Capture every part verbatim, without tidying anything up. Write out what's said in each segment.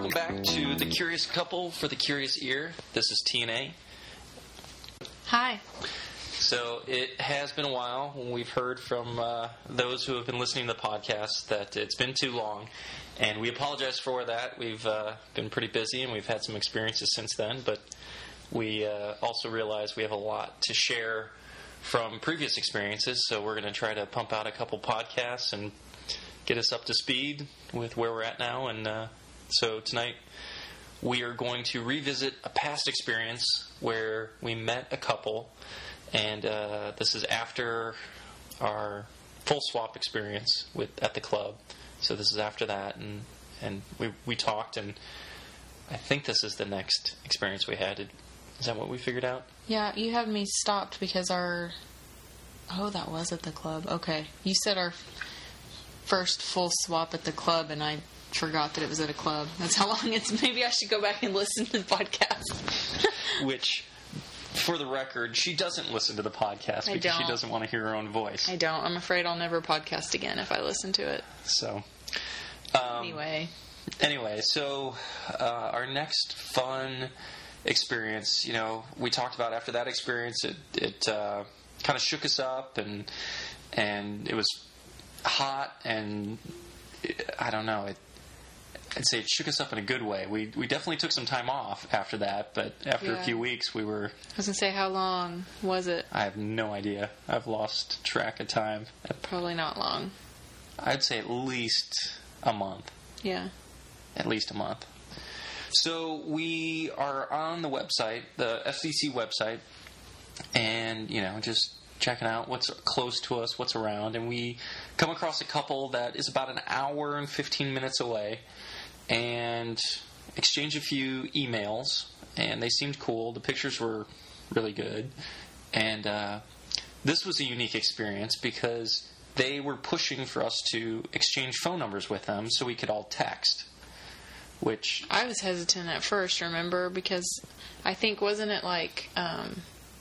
Welcome back to The Curious Couple for the Curious Ear. This is T N A. Hi. So it has been a while. We've heard from uh, those who have been listening to the podcast that it's been too long, and we apologize for that. We've uh, been pretty busy, and we've had some experiences since then, but we uh, also realize we have a lot to share from previous experiences, so we're going to try to pump out a couple podcasts and get us up to speed with where we're at now. And uh, so tonight we are going to revisit a past experience where we met a couple, and uh, this is after our full swap experience with at the club. So this is after that, and and we we talked, and I think this is the next experience we had. Did, is that what we figured out? Yeah, you had me stopped because our... Oh, that was at the club. Okay. You said our first full swap at the club, and I forgot that it was at a club. That's how long it's... Maybe I should go back and listen to the podcast. Which, for the record, she doesn't listen to the podcast I because don't. she doesn't want to hear her own voice. I don't. I'm afraid I'll never podcast again if I listen to it. So... Um, anyway. Anyway, so uh, our next fun... experience, you know, we talked about after that experience, it, it uh, kind of shook us up, and and it was hot, and it, I don't know, it, I'd say it shook us up in a good way. We we definitely took some time off after that, but after yeah. a few weeks, we were... I was going to say, how long was it? I have no idea. I've lost track of time. Probably not long. I'd say at least a month. Yeah. At least a month. So we are on the website, the F C C website, and, you know, just checking out what's close to us, what's around, and we come across a couple that is about an hour and fifteen minutes away, and exchange a few emails, and they seemed cool. The pictures were really good, and uh, this was a unique experience because they were pushing for us to exchange phone numbers with them so we could all text. Which I was hesitant at first, remember, because I think, wasn't it like, um,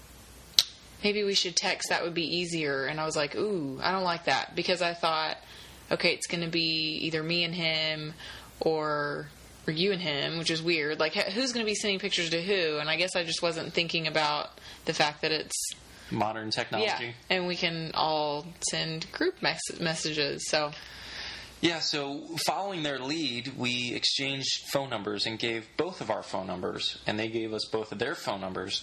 maybe we should text, that would be easier, and I was like, ooh, I don't like that, because I thought, okay, it's going to be either me and him, or, or you and him, which is weird, like, who's going to be sending pictures to who, and I guess I just wasn't thinking about the fact that it's modern technology. Yeah, and we can all send group mes- messages, so... Yeah, so following their lead, we exchanged phone numbers and gave both of our phone numbers, and they gave us both of their phone numbers,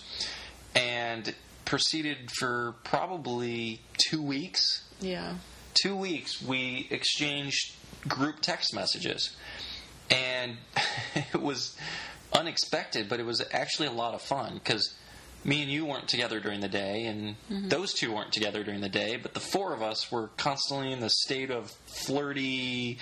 and proceeded for probably two weeks. Yeah. Two weeks, we exchanged group text messages, and it was unexpected, but it was actually a lot of fun, because me and you weren't together during the day, and mm-hmm. those two weren't together during the day, but the four of us were constantly in the state of flirty,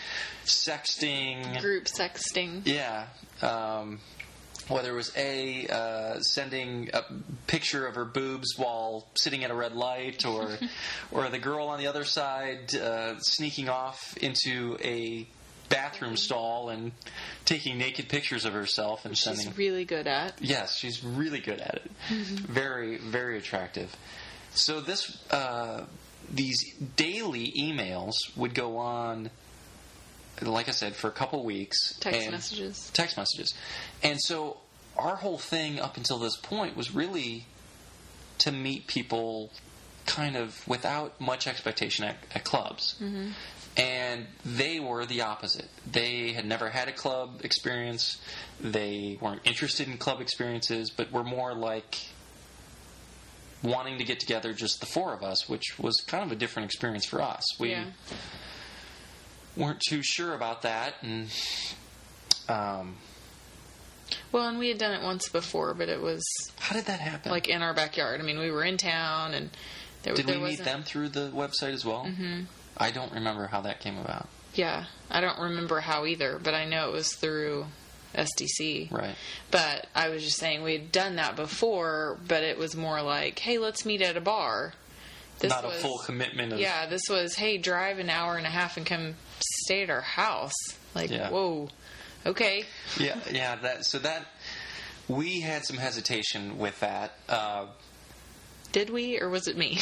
sexting. Group sexting. Yeah. Um, whether it was A, uh, sending a picture of her boobs while sitting at a red light, or or the girl on the other side uh, sneaking off into a bathroom stall and taking naked pictures of herself and sending. She's really good at. Yes, she's really good at it. Mm-hmm. Very, very attractive. So this, uh, these daily emails would go on, like I said, for a couple weeks. Text messages. Text messages. And so our whole thing up until this point was really to meet people kind of without much expectation at, at clubs. Mm-hmm. And they were the opposite. They had never had a club experience. They weren't interested in club experiences, but were more like wanting to get together, just the four of us, which was kind of a different experience for us. We yeah. weren't too sure about that. And um, well, and we had done it once before, but it was... How did that happen? Like in our backyard. I mean, we were in town, and there, did there we wasn't... meet them through the website as well? Mm-hmm. I don't remember how that came about. Yeah, I don't remember how either, but I know it was through S D C. Right. But I was just saying we had done that before, but it was more like, hey, let's meet at a bar. This Not was, a full commitment of... Yeah, this was, hey, drive an hour and a half and come stay at our house. Like, yeah. Whoa, okay. Yeah, yeah. That so that we had some hesitation with that. Uh, Did we, or was it me?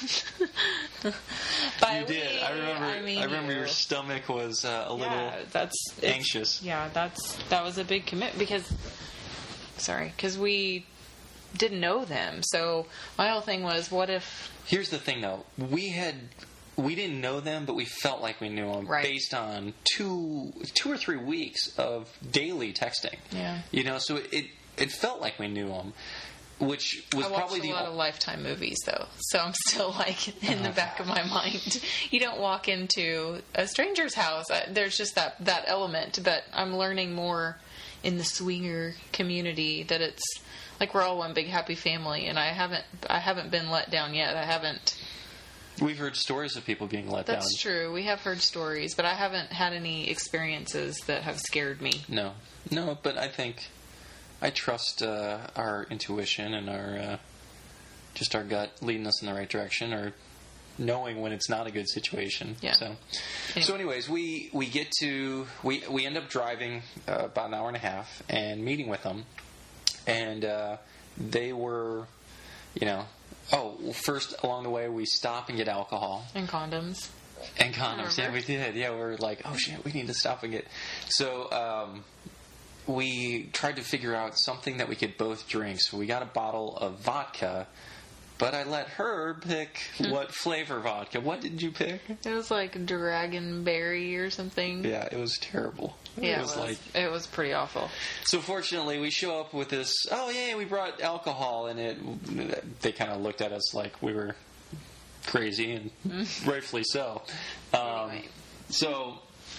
By You did. we, I remember. I, mean I remember you. your stomach was uh, a little Yeah, that's it's- anxious. Yeah, that's that was a big commit because, sorry, because we didn't know them. So my whole thing was, what if? Here's the thing, though. We had we didn't know them, but we felt like we knew them Right. based on two two or three weeks of daily texting. Yeah. You know, so it it felt like we knew them, which was I watched probably a the lot of Lifetime movies, though, so I'm still like in the back of my mind. You don't walk into a stranger's house. I, there's just that that element, but I'm learning more in the swinger community that it's like we're all one big happy family, and I haven't I haven't been let down yet. I haven't. We've heard stories of people being let That's down. true. We have heard stories, but I haven't had any experiences that have scared me. No, no, but I think I trust uh, our intuition and our uh, just our gut leading us in the right direction, or knowing when it's not a good situation. Yeah. So, Anyway. so anyways, we we get to we we end up driving uh, about an hour and a half and meeting with them, and uh, they were, you know. Oh, well, first along the way we stop and get alcohol. And condoms. And condoms, yeah, Remember? we did. Yeah, we were like, oh shit, we need to stop and get. So um, we tried to figure out something that we could both drink. So we got a bottle of vodka, but I let her pick what flavor vodka. What did you pick? It was like Dragonberry or something. Yeah, it was terrible. Yeah, it was, like. it was pretty awful. So fortunately, we show up with this. Oh yeah, we brought alcohol, and it. They kind of looked at us like we were crazy, and rightfully so. Um, Anyway. So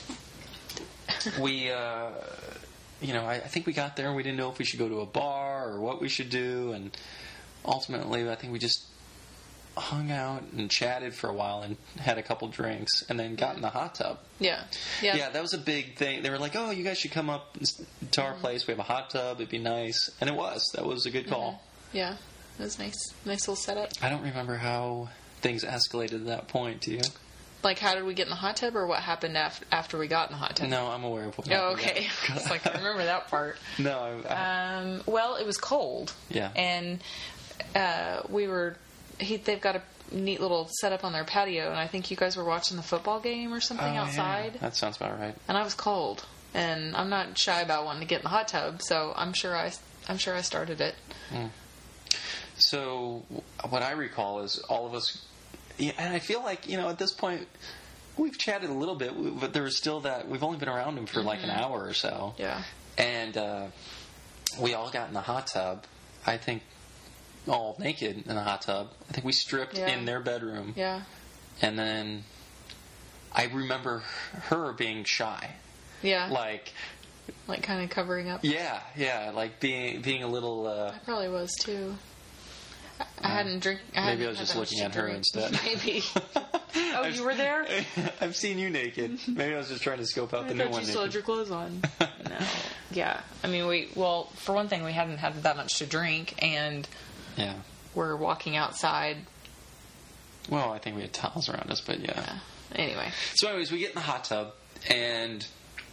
we, uh, you know, I, I think we got there. and We didn't know if we should go to a bar or what we should do, and ultimately, I think we just hung out and chatted for a while and had a couple drinks, and then got in the hot tub. Yeah. Yeah. Yeah, that was a big thing. They were like, "Oh, you guys should come up to our place. We have a hot tub. It'd be nice." And it was. That was a good call. Yeah. It was nice. Nice little setup. I don't remember how things escalated at that point. Do you? Like, how did we get in the hot tub, or what happened af- after we got in the hot tub? No, I'm aware of what. Oh, happened. okay. It's like, I remember that part. No. I, I, Um, well, it was cold. Yeah. And uh, we were. He, they've got a neat little setup on their patio, and I think you guys were watching the football game or something oh, outside. Yeah. That sounds about right. And I was cold, and I'm not shy about wanting to get in the hot tub, so I'm sure I, I'm sure I started it. Mm. So what I recall is all of us, yeah, and I feel like, you know, at this point we've chatted a little bit, but there was still that we've only been around him for mm-hmm. like an hour or so. Yeah. And uh, we all got in the hot tub. I think all naked in the hot tub. I think we stripped Yeah. in their bedroom. Yeah. And then I remember her being shy. Yeah. Like, like kind of covering up. yeah, yeah, like being being a little. Uh, I probably was too. I, I hadn't drink. I maybe hadn't I was had just that looking much at to her drink. instead. Maybe. Oh, you were there? I've seen you naked. Maybe I was just trying to scope out I the new thought one. you still had naked. your clothes on. No. Yeah. I mean, we well, for one thing, we hadn't had that much to drink, and Yeah. we're walking outside. Well, I think we had towels around us, but yeah. Yeah. Anyway. So, anyways, we get in the hot tub, and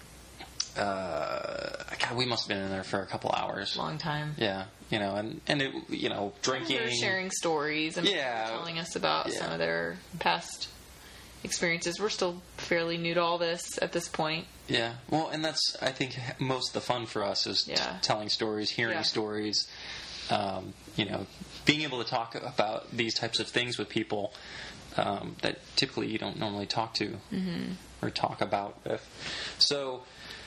uh, God, we must have been in there for a couple hours. Long time. Yeah, you know, and and it, you know, drinking. They were sharing stories and Yeah. telling us about Yeah. some of their past experiences. We're still fairly new to all this at this point. Yeah, well, and that's I think most of the fun for us is t- Yeah. telling stories, hearing Yeah. stories. Um, you know, being able to talk about these types of things with people um, that typically you don't normally talk to Mm-hmm. or talk about with. So.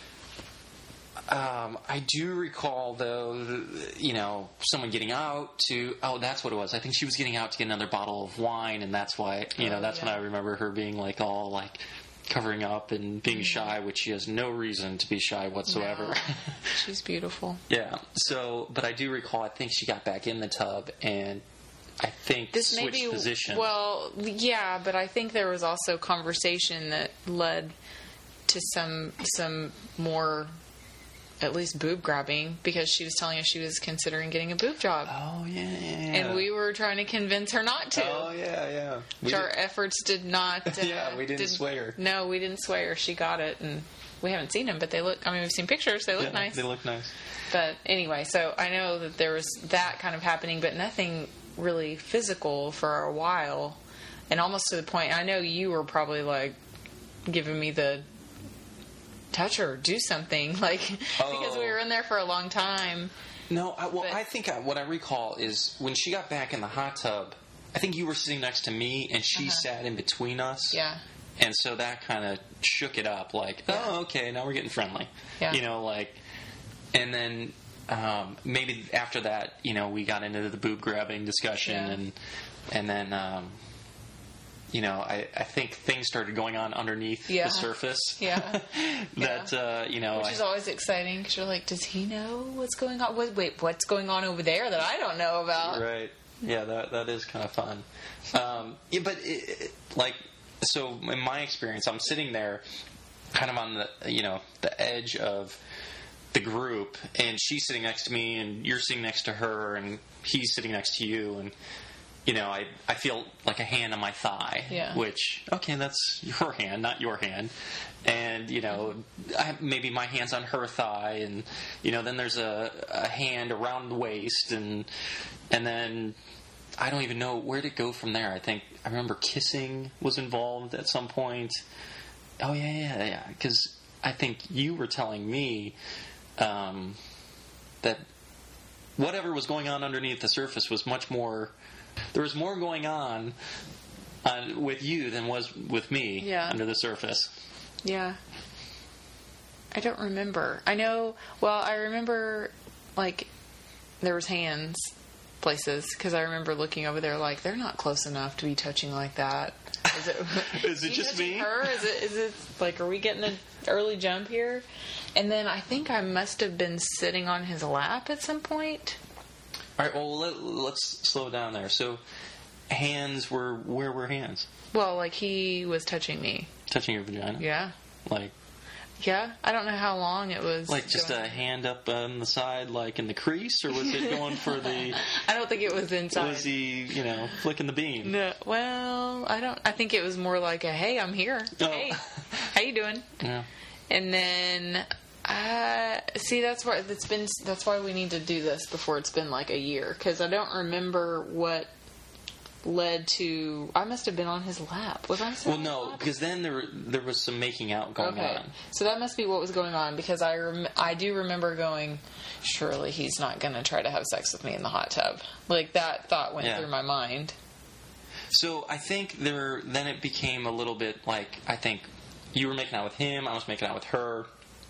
Um, I do recall, though, you know, someone getting out to... Oh, that's what it was. I think she was getting out to get another bottle of wine, and that's why, you know, Oh, that's yeah. when I remember her being, like, all, like, covering up and being Mm-hmm. shy, which she has no reason to be shy whatsoever. No. She's beautiful. Yeah. So, but I do recall, I think she got back in the tub, and I think This switched maybe position. well, yeah, but I think there was also conversation that led to some some more, at least boob grabbing, because she was telling us she was considering getting a boob job, oh, yeah, yeah, yeah. and we were trying to convince her not to. Oh, yeah, yeah. We Which our did- efforts did not. Uh, Yeah, we didn't sway her. No, we didn't sway her. She got it, and we haven't seen them, but they look. I mean, we've seen pictures. They look yeah, nice. They look nice. But anyway, so I know that there was that kind of happening, but nothing really physical for a while, and almost to the point, I know you were probably like giving me the touch her, do something, like, Oh. because we were in there for a long time. No, I, well, But- I think I, what I recall is when she got back in the hot tub, I think you were sitting next to me, and she Uh-huh. sat in between us. Yeah. And so that kind of shook it up, like, Yeah. oh, okay, now we're getting friendly. Yeah. You know, like, and then um, maybe after that, you know, we got into the boob grabbing discussion, Yeah. and and then, um, you know, I, I think things started going on underneath Yeah. the surface. Yeah. that, uh, you know, Which I, is always exciting because you're like, does he know what's going on? Wait, wait, what's going on over there that I don't know about? Right. Yeah, that that is kind of fun. Um, yeah, but it, it, like, so in my experience, I'm sitting there, kind of on the you know the edge of the group, and she's sitting next to me, and you're sitting next to her, and he's sitting next to you, and you know I I feel like a hand on my thigh, Yeah. which okay, that's your hand, not your hand. And you know, I, maybe my hand's on her thigh, and you know, then there's a, a hand around the waist, and and then I don't even know where to go from there. I think I remember kissing was involved at some point. Oh yeah, yeah, yeah. Because I think you were telling me um, that whatever was going on underneath the surface was much more. There was more going on uh, with you than was with me Yeah. under the surface. Yeah. I don't remember. I know, well, I remember, like, there was hands places, because I remember looking over there like, they're not close enough to be touching like that. Is it, Is it he just touching me? Her? Is it, is it, like, are we getting an early jump here? And then I think I must have been sitting on his lap at some point. All right, well, let, let's slow down there. So, hands were, where were hands? Well, like, he was touching me. Touching your vagina? Yeah. Like, Yeah. I don't know how long it was. like just going. a hand up on the side, like in the crease, or was it going for the? I don't think it was inside. Was he, you know, flicking the beam? No, well, I don't. I think it was more like a, "Hey, I'm here. Oh. Hey, how you doing?" Yeah. And then, uh, see, that's why it's been. That's why we need to do this before it's been like a year, because I don't remember what led to. I must have been on his lap. Was I? Well, no, because then there there was some making out going Okay, on. so that must be what was going on, because I rem- I do remember going, surely he's not going to try to have sex with me in the hot tub. Like, that thought went Yeah. through my mind. So I think there. Then it became a little bit like I think you were making out with him, I was making out with her,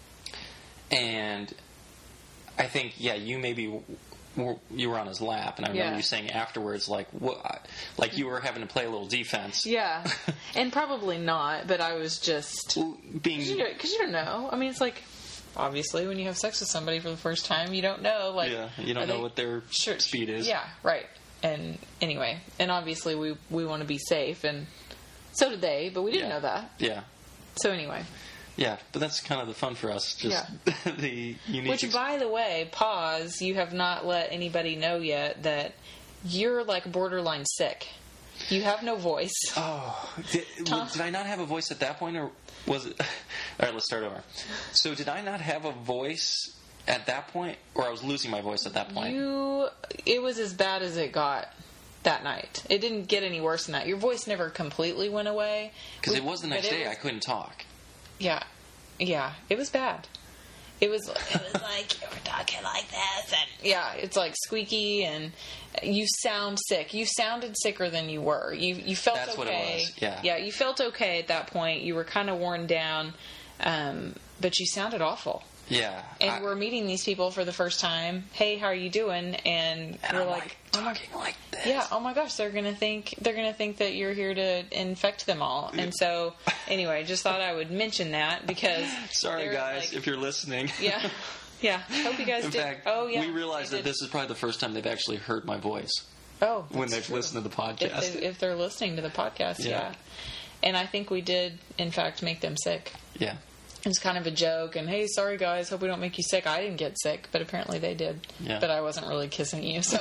and I think yeah, you maybe. were- You were on his lap, and I remember Yeah. you saying afterwards, like, "What?" Like you were having to play a little defense. Yeah, and probably not, but I was just Well, being because you, don't- 'cause you don't know. I mean, it's like, obviously, when you have sex with somebody for the first time, you don't know. Like, yeah, you don't are know they- what their Sure. speed is. Yeah, right. And anyway, and obviously, we we want to be safe, and so did they, but we didn't Yeah. know that. Yeah. So anyway, Yeah, but that's kind of the fun for us. Just the unique. which, ex- by the way, pause. You have not let anybody know yet that you're like borderline sick. You have no voice. Oh, did, Tom- did I not have a voice at that point, or was it? All right, let's start over. So, did I not have a voice at that point, or I was losing my voice at that point? You, it was as bad as it got that night. It didn't get any worse than that. Your voice never completely went away. Because We- it was the but next it day. was- I couldn't talk. Yeah, yeah, it was bad. It was. It was like you were talking like this, and yeah, it's like squeaky, and you sound sick. You sounded sicker than you were. You you felt That's okay. what it was, yeah. yeah, you felt okay at that point. You were kind of worn down, um, but you sounded awful. Yeah. And I- we're meeting these people for the first time. Hey, how are you doing? And, and we're I'm like, like, oh my, talking like this. yeah, oh my gosh, they're gonna think they're gonna think that you're here to infect them all. And so, anyway, just thought I would mention that because Sorry, they're guys, like- if you're listening. yeah, yeah. Hope you guys In did. fact, oh yeah, we realized they that did. this is probably the first time they've actually heard my voice Oh, when that's they've true. listened to the If, podcast. they, if they're listening to the podcast, Yeah. yeah. And I think we did, in fact, make them sick. Yeah. It's kind of a joke, and hey, sorry guys, hope we don't make you sick. I didn't get sick, but apparently they did. Yeah. But I wasn't really kissing you, so.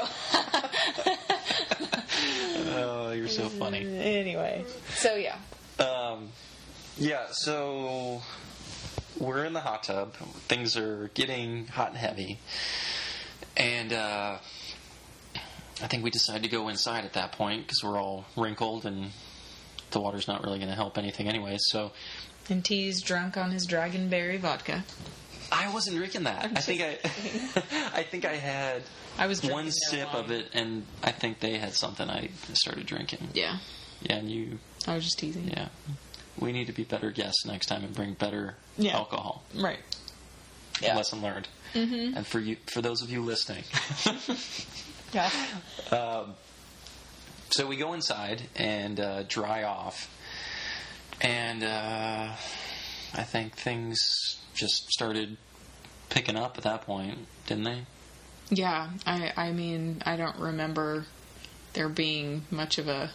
Oh, you're so funny. Anyway, so yeah. Um, yeah, so we're in the hot tub. Things are getting hot and heavy. And uh, I think we decided to go inside at that point because we're all wrinkled and the water's not really going to help anything anyway. So, and T's drunk on his Dragonberry vodka. I wasn't drinking that. I think I, I think I had I was one sip of it, and I think they had something. I started drinking. Yeah. Yeah, and you. I was just teasing. Yeah, we need to be better guests next time and bring better yeah. alcohol. Right. Yeah. Lesson learned. Mm-hmm. And for you, for those of you listening. Yeah. Um, so we go inside and uh, dry off, and uh, I think things just started picking up at that point, didn't they? Yeah, I I mean, I don't remember there being much of a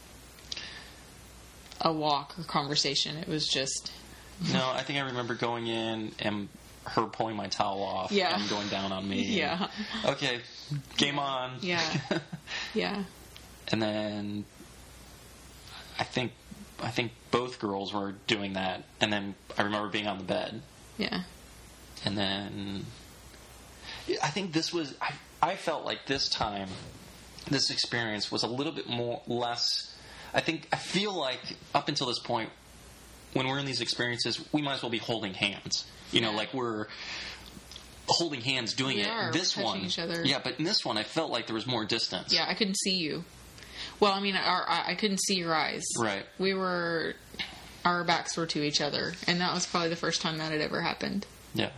a walk or conversation. It was just... No, I think I remember going in and her pulling my towel off yeah. and going down on me. Yeah. And, okay, game on. Yeah. Yeah. And then I think I think both girls were doing that, and then I remember being on the bed. Yeah. And then I think this was I I felt like this time this experience was a little bit more less I think I feel like up until this point when we're in these experiences we might as well be holding hands. You know, yeah. like we're holding hands doing we it. Are. This we're one each other. Yeah, but in this one I felt like there was more distance. Yeah, I couldn't see you. Well, I mean, our, I couldn't see your eyes. Right. We were, our backs were to each other, and that was probably the first time that had ever happened. Yeah.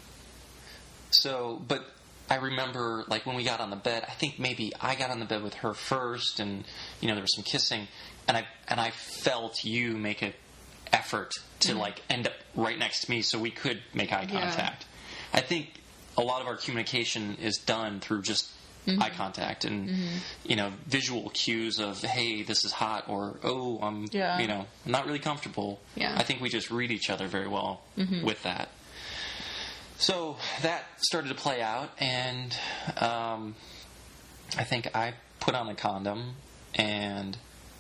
So, but I remember, like, when we got on the bed, I think maybe I got on the bed with her first, and, you know, there was some kissing, and I and I felt you make an effort to, mm-hmm. like, end up right next to me so we could make eye contact. Yeah. I think a lot of our communication is done through just mm-hmm. eye contact and, mm-hmm. you know, visual cues of, hey, this is hot, or, oh, I'm, yeah. you know, I'm not really comfortable. Yeah. I think we just read each other very well mm-hmm. with that. So that started to play out, and um, I think I put on a condom, and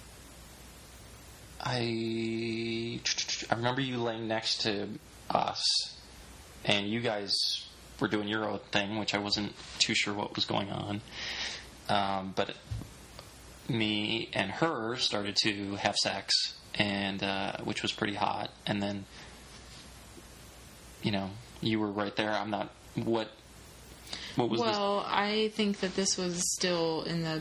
I, I remember you laying next to us, and you guys were doing your own thing, which I wasn't too sure what was going on. Um, but me and her started to have sex, and uh, which was pretty hot. And then, you know, you were right there. I'm not. What? What was? Well, this? I think that this was still in the.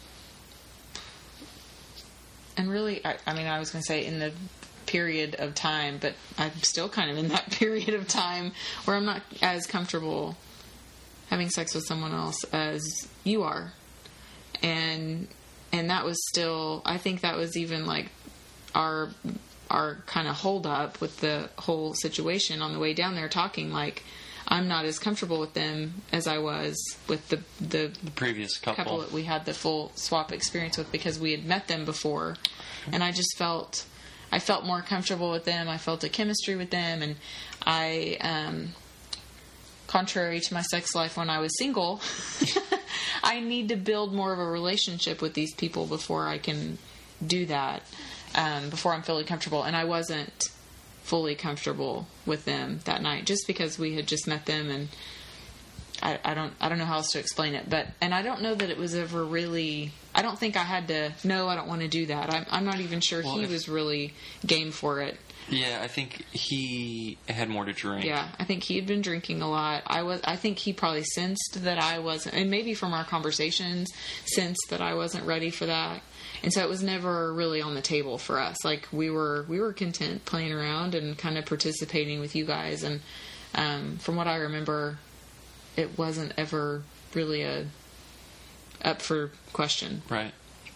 And really, I, I mean, I was going to say in the period of time, but I'm still kind of in that period of time where I'm not as comfortable having sex with someone else as you are. And and that was still, I think that was even like our our kind of hold up with the whole situation on the way down there, talking like I'm not as comfortable with them as I was with the the, the previous couple. couple that we had the full swap experience with, because we had met them before, and I just felt I felt more comfortable with them. I felt a chemistry with them, and I, um, contrary to my sex life when I was single, I need to build more of a relationship with these people before I can do that, um, before I'm fully comfortable. And I wasn't fully comfortable with them that night, just because we had just met them, and I, I don't I don't know how else to explain it. But and I don't know that it was ever really. I don't think I had to. No, I don't want to do that. I'm, I'm not even sure well, he if, was really game for it. Yeah, I think he had more to drink. Yeah, I think he had been drinking a lot. I was. I think he probably sensed that I wasn't, and maybe from our conversations, sensed that I wasn't ready for that. And so it was never really on the table for us. Like we were, we were content playing around and kind of participating with you guys. And um, from what I remember, it wasn't ever really a up for question. Right.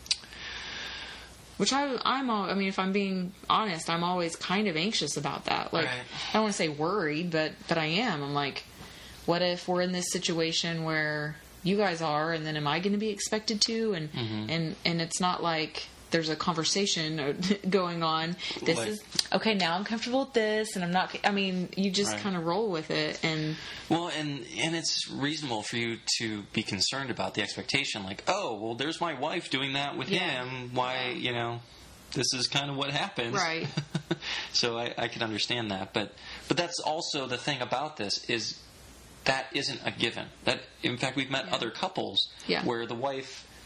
Which I, I'm all, I mean, if I'm being honest, I'm always kind of anxious about that. Like, right. I don't want to say worried, but, but I am. I'm like, what if we're in this situation where you guys are, and then am I going to be expected to? And, mm-hmm. and, and it's not like there's a conversation going on. This like, is, okay, now I'm comfortable with this, and I'm not, I mean, you just right. kind of roll with it. And well, and, and it's reasonable for you to be concerned about the expectation. Like, oh, well, there's my wife doing that with yeah. him. Why, yeah. you know, this is kind of what happens. Right. So I, I can understand that. But, but that's also the thing about this is that isn't a given. That, in fact, we've met yeah. other couples yeah. where the wife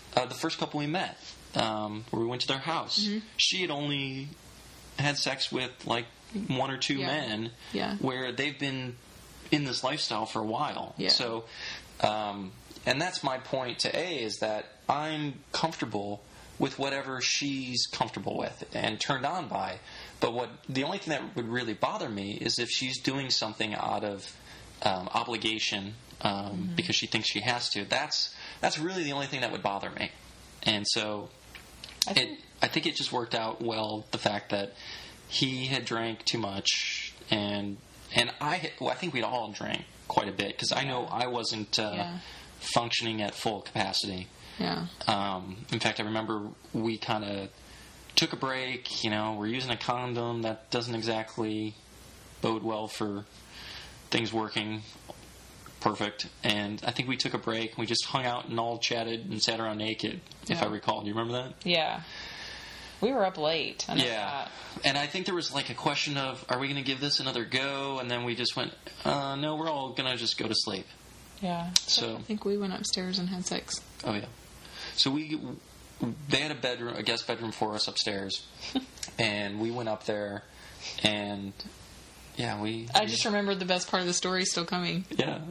uh, the first couple we met, um, where we went to their house, Mm-hmm. she had only had sex with like one or two Yeah. men, Yeah. where they've been in this lifestyle for a while. Yeah. So, um, and that's my point to A, is that I'm comfortable with whatever she's comfortable with and turned on by. But what the only thing that would really bother me is if she's doing something out of um, obligation um, Mm-hmm. because she thinks she has to. That's that's really the only thing that would bother me. And so, I it think, I think it just worked out well. The fact that he had drank too much, and and I had, well, I think we'd all drank quite a bit because I know I wasn't uh, Yeah. functioning at full capacity. yeah. Um, in fact, I remember we kind of took a break. You know, we're using a condom. That doesn't exactly bode well for things working perfect. And I think we took a break. We just hung out and all chatted and sat around naked, if Yeah. I recall. Do you remember that? Yeah. We were up late. I know Yeah. that. And I think there was like a question of, are we going to give this another go? And then we just went, uh, no, we're all going to just go to sleep. Yeah. So- I think we went upstairs and had sex. Oh, yeah. So we, they had a bedroom, a guest bedroom for us upstairs. And we went up there and, yeah, we... I just remembered the best part of the story still coming. Yeah.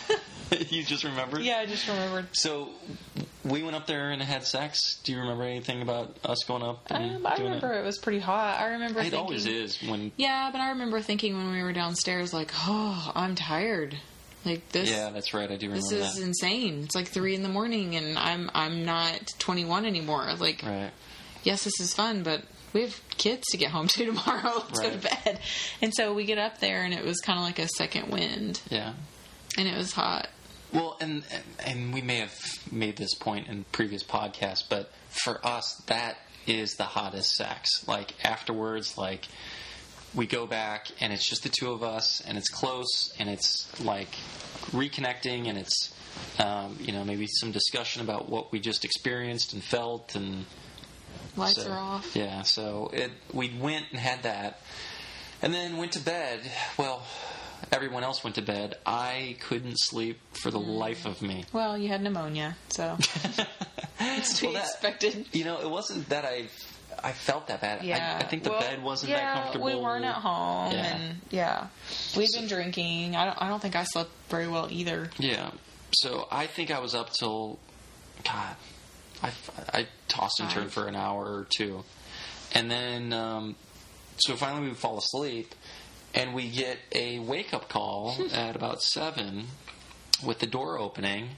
You just remembered? Yeah, I just remembered. So we went up there and had sex. Do you remember anything about us going up and Um, I doing remember it? it was pretty hot. I remember It thinking, always is when... Yeah, but I remember thinking when we were downstairs, like, oh, I'm tired. Like this. Yeah, that's right. I do remember This is that. insane. It's like three in the morning, and I'm I'm not twenty-one anymore. Like, Right. yes, this is fun, but we have kids to get home to tomorrow. Let's go to Right. bed. And so we get up there, and it was kind of like a second wind, Yeah. and it was hot. Well, and and we may have made this point in previous podcasts, but for us, that is the hottest sex. Like afterwards, like we go back and it's just the two of us, and it's close, and it's like reconnecting, and it's um, you know, maybe some discussion about what we just experienced and felt, and Lights so, are off. Yeah, so it we went and had that, and then went to bed. Well, everyone else went to bed. I couldn't sleep for the life of me. Well, you had pneumonia, so it's to be Well, that- expected. You know, it wasn't that I I felt that bad. Yeah, I, I think the well, bed wasn't yeah, that comfortable. we weren't at home, Yeah. and yeah, we've been drinking. I don't. I don't think I slept very well either. Yeah. So I think I was up till, God, I, I tossed and turned Five. for an hour or two. And then, um, so finally we fall asleep, and we get a wake-up call at about seven with the door opening,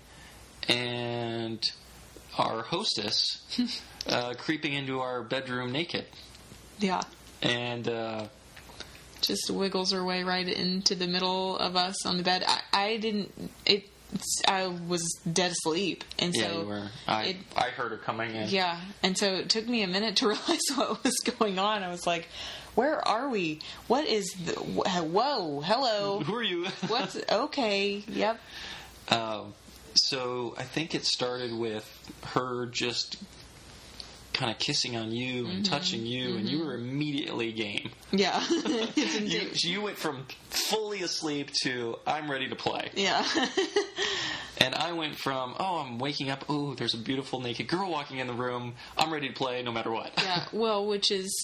and our hostess uh, creeping into our bedroom naked. Yeah, And... Uh, just wiggles her way right into the middle of us on the bed. I, I didn't. It. I was dead asleep, and yeah, so you were. I, it, I heard her coming in. yeah, and so it took me a minute to realize what was going on. I was like, "Where are we? What is the? Whoa, hello, Who are you? what's okay? Yep, Um, so I think it started with her just kind of kissing on you and touching you, and you were immediately game. yeah, You, you went from fully asleep to I'm ready to play. yeah." And I went from, oh, I'm waking up, oh, there's a beautiful naked girl walking in the room, I'm ready to play no matter what. Yeah, well, which is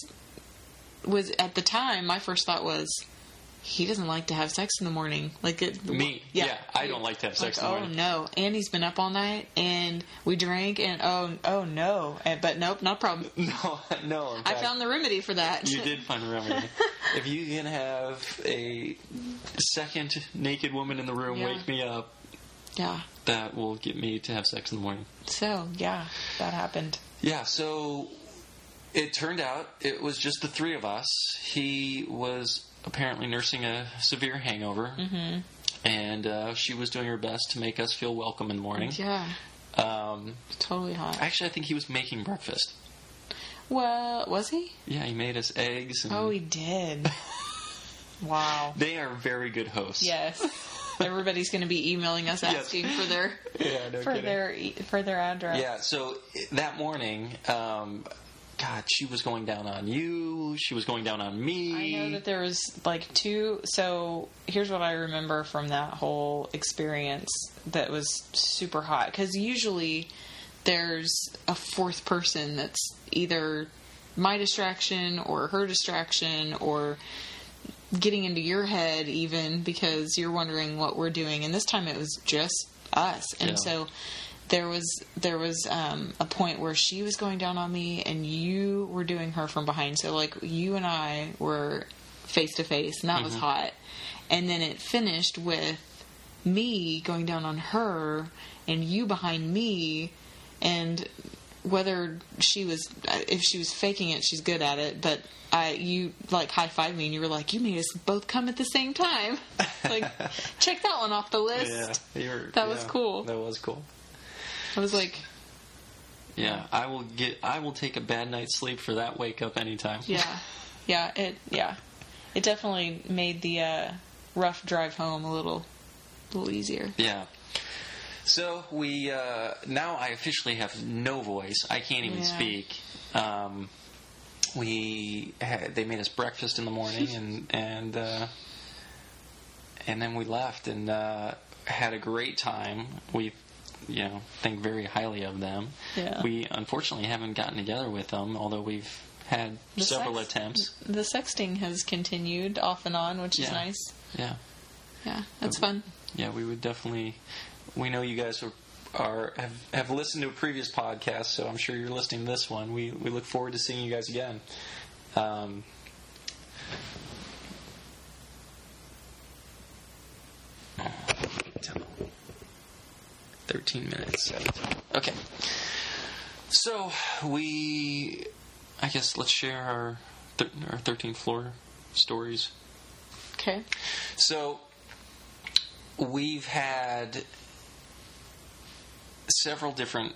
was at the time my first thought was he doesn't like to have sex in the morning. Like it, Me, yeah, I don't like to have sex like, in the oh morning. no, Andy's been up all night and we drank and oh oh no, and, but nope, not a problem. No, no. in I fact, found the remedy for that. You did find a remedy. If you can have a second naked woman in the room Yeah. wake me up, Yeah. that will get me to have sex in the morning. So yeah, that happened. Yeah, so it turned out it was just the three of us. He was apparently nursing a severe hangover, mm-hmm. and uh, she was doing her best to make us feel welcome in the morning. Yeah, Um, totally hot. actually, I think he was making breakfast. Well, was he? Yeah, he made us eggs. And Oh, he did. Wow. they are very good hosts. Yes. Everybody's going to be emailing us asking for their Yeah, no for kidding. their e- for their address. Yeah, so that morning, um, God, she was going down on you. She was going down on me. I know that there was like two. So here's what I remember from that whole experience that was super hot. Because usually there's a fourth person that's either my distraction or her distraction or getting into your head even because you're wondering what we're doing. And this time it was just us. And Yeah. so there was there was um, a point where she was going down on me and you were doing her from behind. So like you and I were face to face, and that mm-hmm. was hot. And then it finished with me going down on her and you behind me, and whether she was if she was faking it, she's good at it, but I you like high-fived me and you were like, you made us both come at the same time. Like, check that one off the list. Yeah, you're, that yeah, was cool. That was cool. I was like, yeah, I will get I will take a bad night's sleep for that wake up anytime. Yeah. Yeah, it yeah. It definitely made the uh, rough drive home a little a little easier. Yeah. So we uh, now I officially have no voice. I can't even yeah. speak. Um, we had, they made us breakfast in the morning, and and uh, and then we left and uh, had a great time. We you know think very highly of them. Yeah. We unfortunately haven't gotten together with them, although we've had the several sex, attempts. The sexting has continued off and on, which is yeah. nice. Yeah. Yeah, that's fun. Yeah, we would definitely. We know you guys are, are have, have listened to a previous podcast, so I'm sure you're listening to this one. We we look forward to seeing you guys again. Um, Thirteen minutes. Okay. So we, I guess, let's share our th- our thirteenth floor stories. Okay. So we've had several different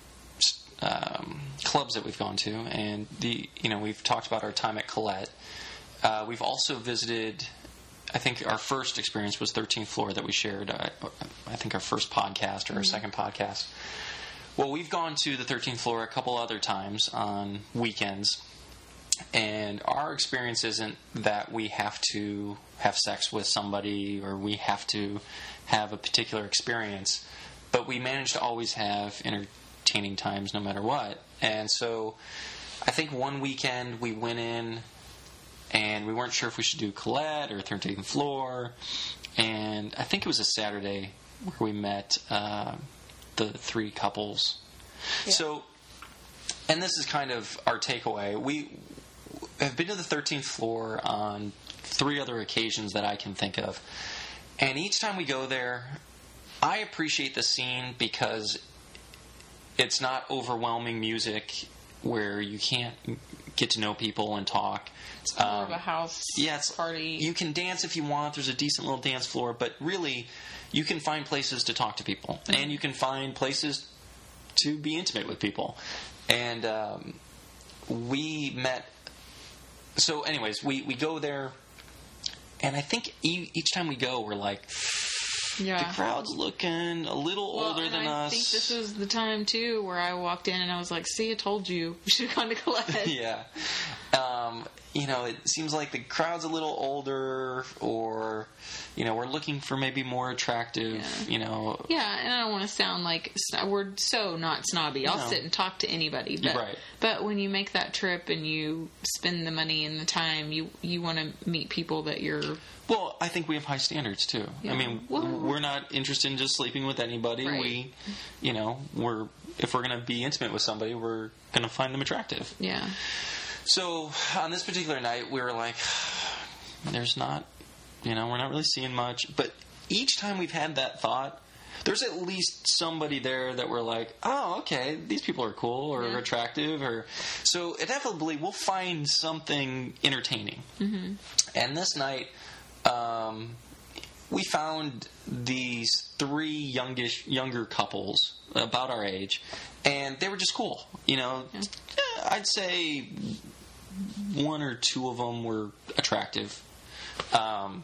um, clubs that we've gone to, and the you know we've talked about our time at Colette. Uh, we've also visited. I think our first experience was thirteenth floor that we shared. Uh, I think our first podcast or our mm-hmm. second podcast. Well, we've gone to the thirteenth floor a couple other times on weekends, and our experience isn't that we have to have sex with somebody or we have to have a particular experience, but we manage to always have entertaining times no matter what. And so I think one weekend we went in and we weren't sure if we should do Colette or thirteenth floor, and I think it was a Saturday where we met uh, the three couples. Yeah. So, and this is kind of our takeaway. We have been to the thirteenth floor on three other occasions that I can think of. And each time we go there, I appreciate the scene because it's not overwhelming music where you can't get to know people and talk. It's more um, of a house yeah, it's, party. You can dance if you want. There's a decent little dance floor. But really, you can find places to talk to people. Mm-hmm. And you can find places to be intimate with people. And um, we met... So anyways, we, we go there... And I think e- each time we go, we're like, yeah. the crowd's looking a little well, older and than I us. I think this was the time, too, where I walked in and I was like, see, I told you. We should have gone to Colette. Yeah. Um, you know, it seems like the crowd's a little older, or, you know, we're looking for maybe more attractive, yeah. you know. Yeah, and I don't want to sound like, we're so not snobby. I'll no. sit and talk to anybody. But, right. but when you make that trip and you spend the money and the time, you, you want to meet people that you're... Well, I think we have high standards, too. Yeah. I mean, well, we're not interested in just sleeping with anybody. Right. We, you know, we're if we're going to be intimate with somebody, we're going to find them attractive. Yeah. So, on this particular night, we were like, there's not, you know, we're not really seeing much. But each time we've had that thought, there's at least somebody there that we're like, oh, okay, these people are cool or yeah. attractive. or So, inevitably, we'll find something entertaining. Mm-hmm. And this night... Um, we found these three youngish, younger couples about our age, and they were just cool. You know, yeah. I'd say one or two of them were attractive. Um,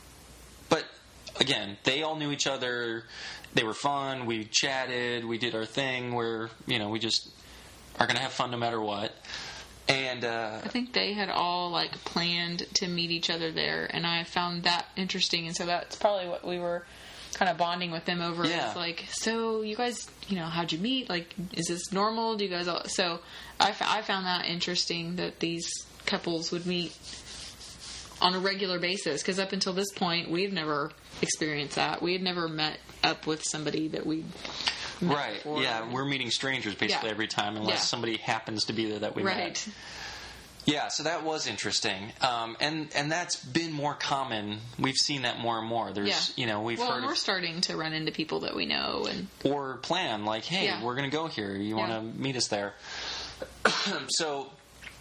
but again, they all knew each other. They were fun. We chatted. We did our thing where, you know, we just are going to have fun no matter what. And uh, I think they had all like planned to meet each other there, and I found that interesting, and so that's probably what we were kind of bonding with them over Yeah. it's like, so you guys, you know, how'd you meet? Like, is this normal? Do you guys all... So I, f- I found that interesting that these couples would meet on a regular basis, because up until this point, we've never experienced that. We had never met up with somebody that we met Right. before. Yeah, we're meeting strangers basically Yeah. every time, unless Yeah. somebody happens to be there that we met. Right. Yeah, so that was interesting, um, and and that's been more common. We've seen that more and more. There's, Yeah. you know, we've Well, heard and we're of, starting to run into people that we know, and or plan like, hey, Yeah. we're going to go here. You Yeah. want to meet us there? So,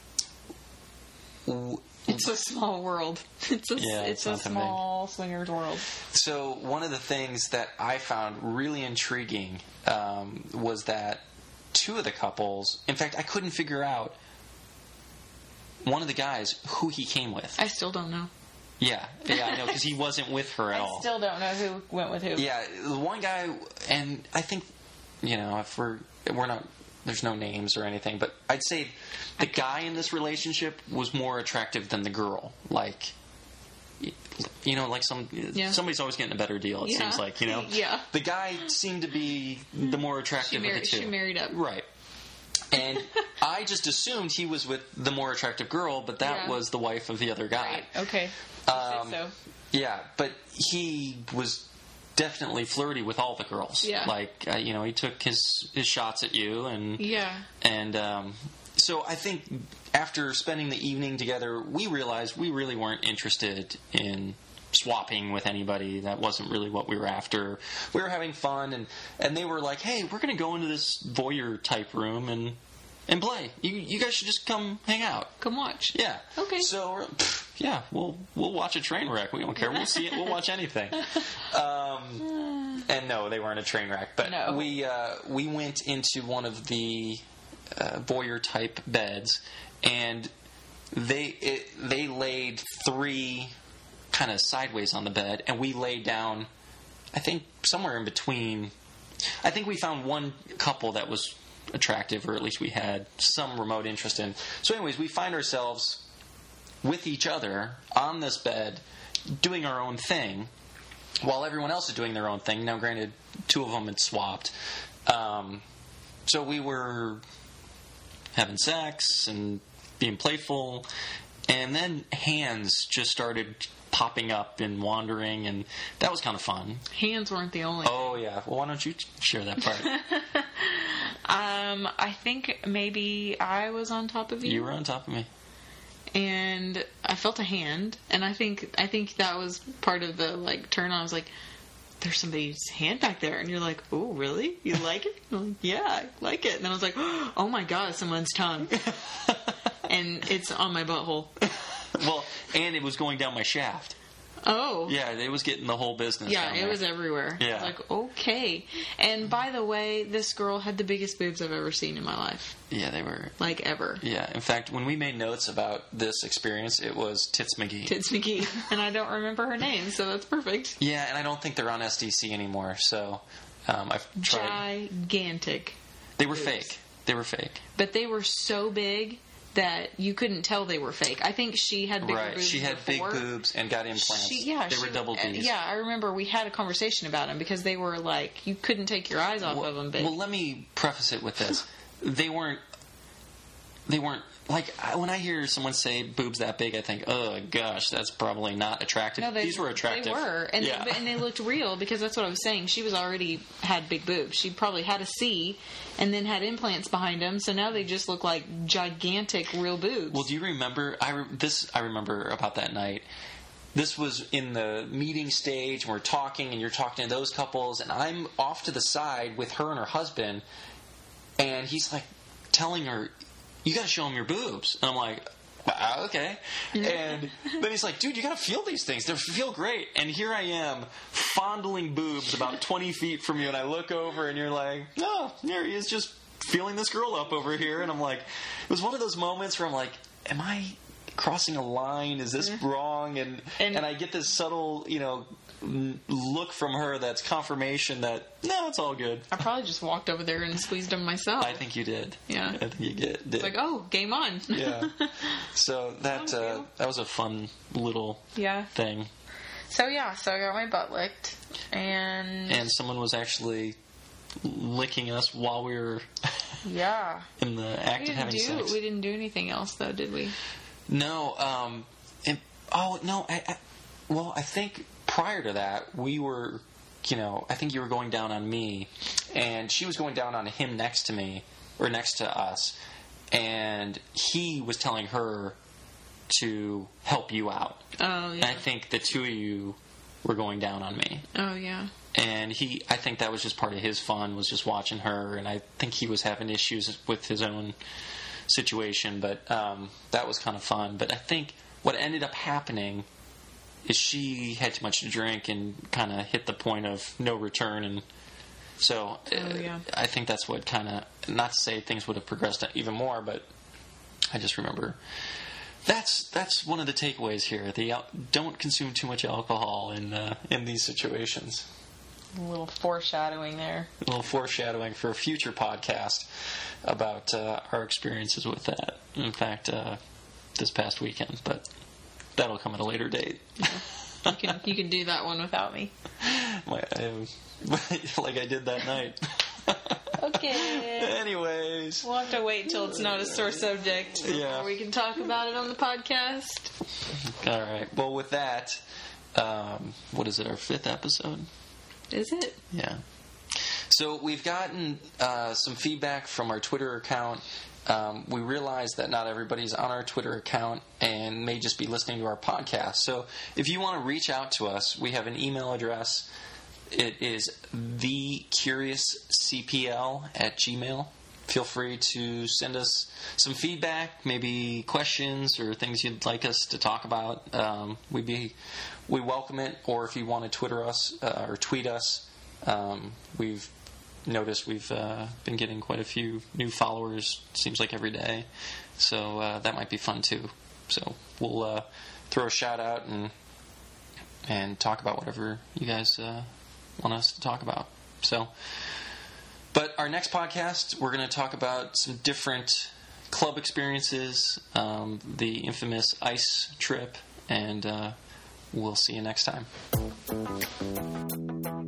w- it's a small world. It's a, Yeah, it's it's a not that big. small swingers world. so one of the things that I found really intriguing um, was that two of the couples. In fact, I couldn't figure out one of the guys who he came with. I still don't know. Yeah, yeah, I know, because he wasn't with her at I all. still don't know who went with who. Yeah, the one guy, and I think, you know, if we're we're not, there's no names or anything, but I'd say the guy in this relationship was more attractive than the girl. Like, you know, like some Yeah. somebody's always getting a better deal. It Yeah. seems like, you know. Yeah. The guy seemed to be the more She attractive married, of the two. she married up. Right. And I just assumed he was with the more attractive girl, but that Yeah. was the wife of the other guy. Right. Okay. Um, so. Yeah, but he was definitely flirty with all the girls. Yeah. Like, uh, you know, he took his his shots at you, and Yeah. and um, so I think after spending the evening together, we realized we really weren't interested in swapping with anybody. That wasn't really what we were after. We were having fun, and, and they were like, hey, we're going to go into this voyeur type room and and play. You you guys should just come hang out. Come watch. Yeah. Okay. So we're, pff, yeah, we'll we'll watch a train wreck. We don't care. We'll see it. We'll watch anything. Um, and no, they weren't a train wreck. But No. we uh, we went into one of the uh, voyeur type beds, and they it, they laid three kind of sideways on the bed, and we laid down. I think somewhere in between. I think we found one couple that was attractive, or at least we had some remote interest in. So anyways, we find ourselves with each other on this bed doing our own thing while everyone else is doing their own thing. Now granted, two of them had swapped. Um, so we were having sex and being playful, and then hands just started popping up and wandering, and that was kind of fun. Hands weren't the only. Oh yeah, well why don't you share that part? Um, I think maybe I was on top of you. You were on top of me. And I felt a hand, and I think I think that was part of the like turn on. I was like, "There's somebody's hand back there," and you're like, "Oh, really? You like it?" I'm like, "Yeah, I like it." And then I was like, "Oh my god, someone's tongue," and it's on my butthole. Well, and it was going down my shaft. Oh, Yeah, it was getting the whole business. yeah, down it there. was everywhere. I Yeah. was like, okay. And by the way, this girl had the biggest boobs I've ever seen in my life, Yeah, they were. like ever. Yeah, in fact, when we made notes about this experience, it was Tits McGee. Tits McGee, and I don't remember her name, so that's perfect. Yeah, and I don't think they're on S D C anymore. So um, I've tried. Gigantic. They were boobs. fake. They were fake. But they were so big that you couldn't tell they were fake. I think she had bigger Right. boobs She had big before. boobs and got implants. She, yeah, they she, were double uh, D's. Yeah, I remember we had a conversation about them because they were like you couldn't take your eyes off Well, of them. Big. well, let me preface it with this: they weren't. They weren't like I, when I hear someone say boobs that big, I think, oh gosh, that's probably not attractive. no, they, These were attractive. They were, and yeah. they, and they looked real because that's what I was saying. She was already had big boobs. She probably had a C, and then had implants behind them. So now they just look like gigantic real boobs. Well, do you remember? I re- this I remember about that night. This was in the meeting stage, and we're talking, and you're talking to those couples, and I'm off to the side with her and her husband, and he's like telling her, "You got to show them your boobs," and I'm like, ah, "Okay." And then he's like, "Dude, you got to feel these things. They feel great." And here I am fondling boobs about twenty feet from you, and I look over, and you're like, "Oh, there he is, just feeling this girl up over here," and I'm like, it was one of those moments where I'm like, "Am I crossing a line? Is this wrong?" And, and And- I get this subtle, you know, n- look from her that's confirmation that no, it's all good. I probably just walked over there and squeezed them myself. I think you did. Yeah. I think you get, did. It's like, oh, game on. Yeah. So that Thank uh, you. that was a fun little Yeah. thing. So yeah, so I got my butt licked, and and someone was actually licking us while we were yeah in the act we of didn't having do sex. we didn't do anything else though, did we? No. Um. And, oh no. I, I. Well, I think prior to that we were. You know, I think you were going down on me, and she was going down on him next to me, or next to us, and he was telling her to help you out. Oh, yeah. And I think the two of you were going down on me. Oh, yeah. And he, I think that was just part of his fun, was just watching her, and I think he was having issues with his own situation, but um, that was kind of fun. But I think what ended up happening is she had too much to drink and kind of hit the point of no return, and so oh, yeah. uh, I think that's what kind of, not to say things would have progressed even more, but I just remember that's that's one of the takeaways here. The don't consume too much alcohol in uh, in these situations. A little foreshadowing there. A little foreshadowing for a future podcast about uh, our experiences with that. In fact, uh, this past weekend, but that'll come at a later date. Yeah. You can you can do that one without me. My, I, like I did that night. Okay. Anyways, We'll have to wait until it's not a sore subject before Yeah. we can talk about it on the podcast. all right. Well, with that, um, what is it? Our fifth episode. Is it? Yeah. So we've gotten uh, some feedback from our Twitter account. Um, we realize that not everybody's on our Twitter account and may just be listening to our podcast. So if you want to reach out to us, we have an email address. It is the curious c p l at gmail. Feel free to send us some feedback, maybe questions or things you'd like us to talk about. Um, we'd be we welcome it. Or if you want to Twitter us uh, or tweet us, um, we've noticed we've uh, been getting quite a few new followers. Seems like every day, so uh, that might be fun too. So we'll uh, throw a shout out and and talk about whatever you guys uh, want us to talk about. So, but our next podcast, we're going to talk about some different club experiences, um, the infamous ice trip, and uh, we'll see you next time.